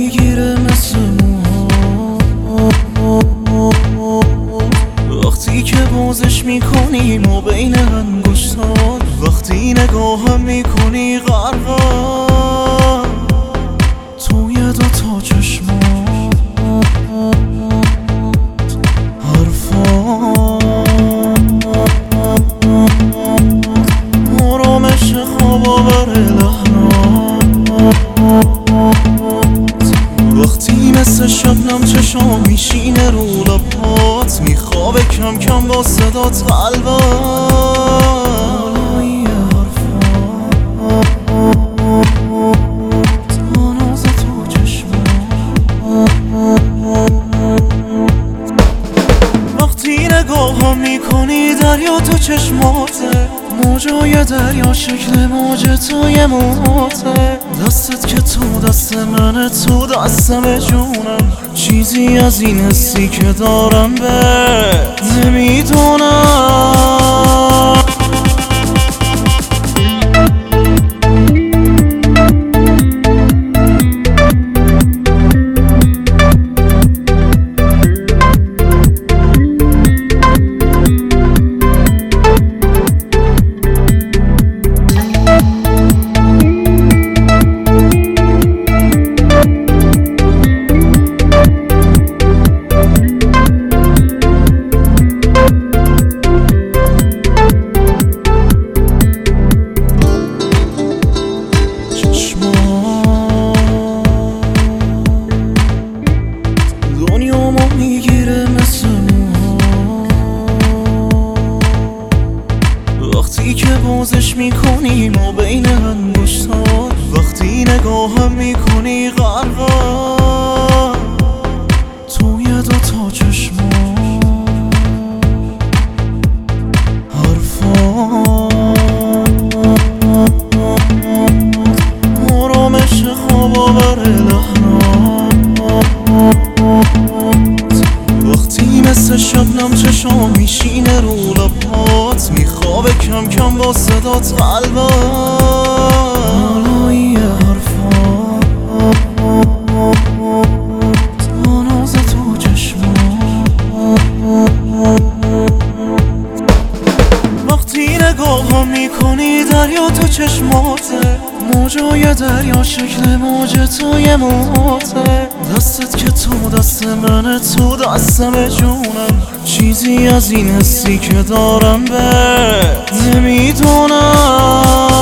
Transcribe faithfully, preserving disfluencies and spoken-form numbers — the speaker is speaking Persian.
میگیره مثل موها، وقتی که بازش میکنیم و بین انگشتات، وقتی نگاهم میکنی غرقم توی دوتا چشمات، حرفات آرامش خواب آور لحنات، وقتی مثل شبنم چشام میشینه رو لبات، میخوابه کم کم با صدات قلبم. وقتی نگاهم میکنی دریا تو چشماته، موجای دریا شکل موج توی موهاته، دستت که تو دست منه تو دستم جونم، چیزی از این حسی که دارم به نمیدونم. دنیامو میگیره مثل موها، وقتی که بازش میکنیم و بین انگشتات، وقتی نگاهم میکنی غرقم توی دوتا چشمات، حرفات آرامش خواب آور لحنات، وقتی مثل شبنم چشام میشینه رو لبات، میخوابه کم کم با صدات قلبم. بالای حرفات آناز تو چشمات، وقتی نگاهم میکنی دریا تو چشماته، موجای دریا شکل موج توی موهاته، دستت که تو دست منه تو دستم جونم، چیزی از این حسی که دارم به نمیدونم.